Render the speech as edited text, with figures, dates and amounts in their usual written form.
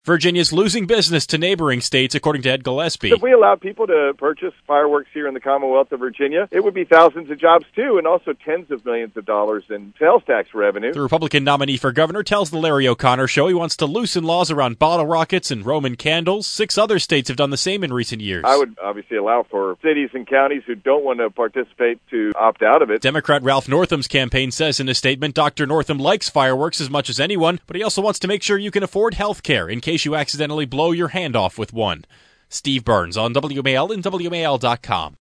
Virginia's losing business to neighboring states, according to Ed Gillespie. If we allow people to purchase fireworks here in the Commonwealth of Virginia, it would be thousands of jobs, too, and also tens of millions of dollars in sales tax revenue. The Republican nominee for governor tells the Larry O'Connor Show he wants to loosen laws around bottle rockets and Roman candles. 6 other states have done the same in recent years. I would obviously allow for cities and counties who don't want to participate to opt out of it. Democrat Ralph Northam's campaign says in a statement, Dr. Northam likes fireworks as much as anyone, but he also wants to make sure you can afford health care in case you accidentally blow your hand off with one. Steve Burns on WMAL and WMAL.com.